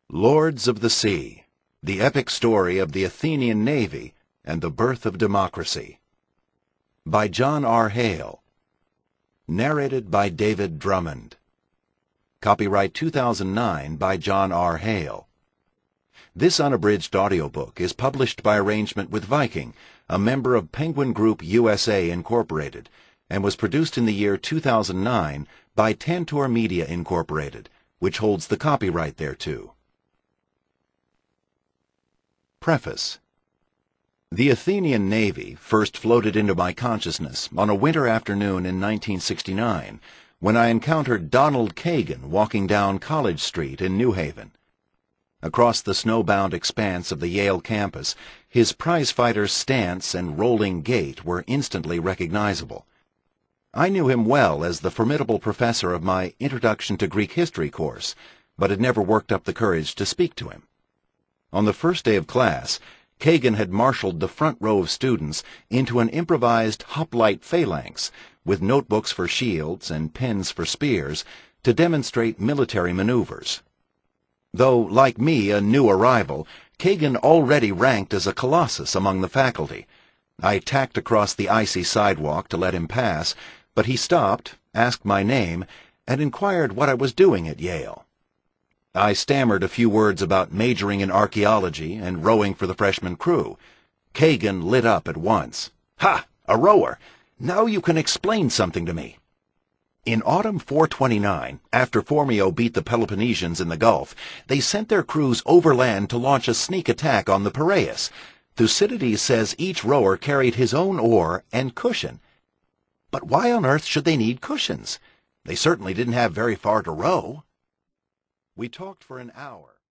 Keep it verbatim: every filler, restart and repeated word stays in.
Lords of the Sea, the epic story of the Athenian Navy and the birth of democracy. By John R. Hale. Narrated by David Drummond. Copyright two thousand nine by John R. Hale. This unabridged audiobook is published by arrangement with Viking, a member of Penguin Group U S A Incorporated, and was produced in the year two thousand nine by Tantor Media Incorporated, which holds the copyright thereto. Preface. The Athenian Navy first floated into my consciousness on a winter afternoon in nineteen sixty-nine, when I encountered Donald Kagan walking down College Street in New Haven. Across the snowbound expanse of the Yale campus, his prizefighter's stance and rolling gait were instantly recognizable. I knew him well as the formidable professor of my Introduction to Greek History course, but had never worked up the courage to speak to him. On the first day of class, Kagan had marshaled the front row of students into an improvised hoplite phalanx, with notebooks for shields and pens for spears, to demonstrate military maneuvers. Though, like me, a new arrival, Kagan already ranked as a colossus among the faculty. I tacked across the icy sidewalk to let him pass, but he stopped, asked my name, and inquired what I was doing at Yale. I stammered a few words about majoring in archaeology and rowing for the freshman crew. Kagan lit up at once. "Ha! A rower! Now you can explain something to me." In autumn four twenty-nine, after Phormio beat the Peloponnesians in the Gulf, they sent their crews overland to launch a sneak attack on the Piraeus. Thucydides says each rower carried his own oar and cushion. But why on earth should they need cushions? They certainly didn't have very far to row. We talked for an hour.